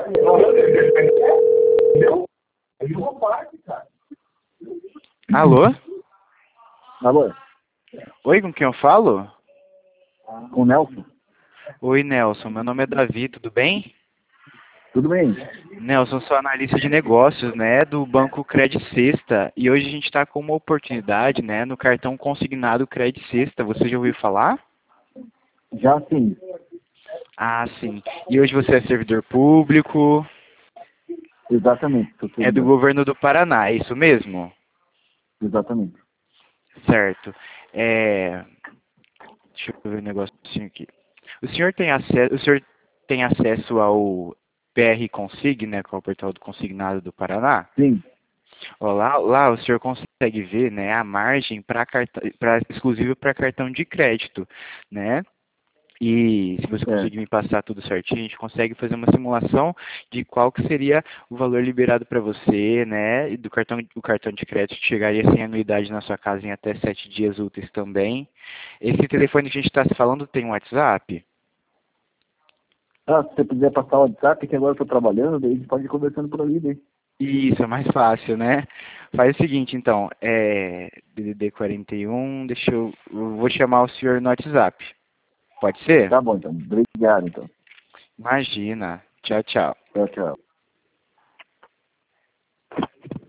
Entendeu? Aí uma parte, cara. Alô? Alô? Oi, com quem eu falo? Com o Nelson? Oi, Nelson. Meu nome é Davi, tudo bem? Tudo bem? Nelson, sou analista de negócios, né, do Banco Credit Sexta. E hoje a gente está com uma oportunidade, né, no cartão consignado Credit Sexta. Você já ouviu falar? Já sim. Ah, sim. E hoje você é servidor público, Exatamente. é do governo do Paraná, é isso mesmo? Exatamente. Certo. Deixa eu ver um negocinho aqui. O senhor tem acesso ao PR Consig, né, que é o portal do consignado do Paraná? Sim. Ó, lá o senhor consegue ver, né, a margem exclusiva para cartão de crédito, né? E se você conseguir me passar tudo certinho, a gente consegue fazer uma simulação de qual que seria o valor liberado para você, né? E o cartão de crédito chegaria sem anuidade na sua casa em até 7 dias úteis também. Esse telefone que a gente está se falando tem um WhatsApp? Ah, se você puder passar o WhatsApp, que agora eu estou trabalhando, daí a gente pode ir conversando por ali, daí. Isso, é mais fácil, né? Faz o seguinte, então, DDD 41, eu vou chamar o senhor no WhatsApp. Pode ser? Tá bom, então. Obrigado, então. Imagina. Tchau, tchau. Tchau, tchau.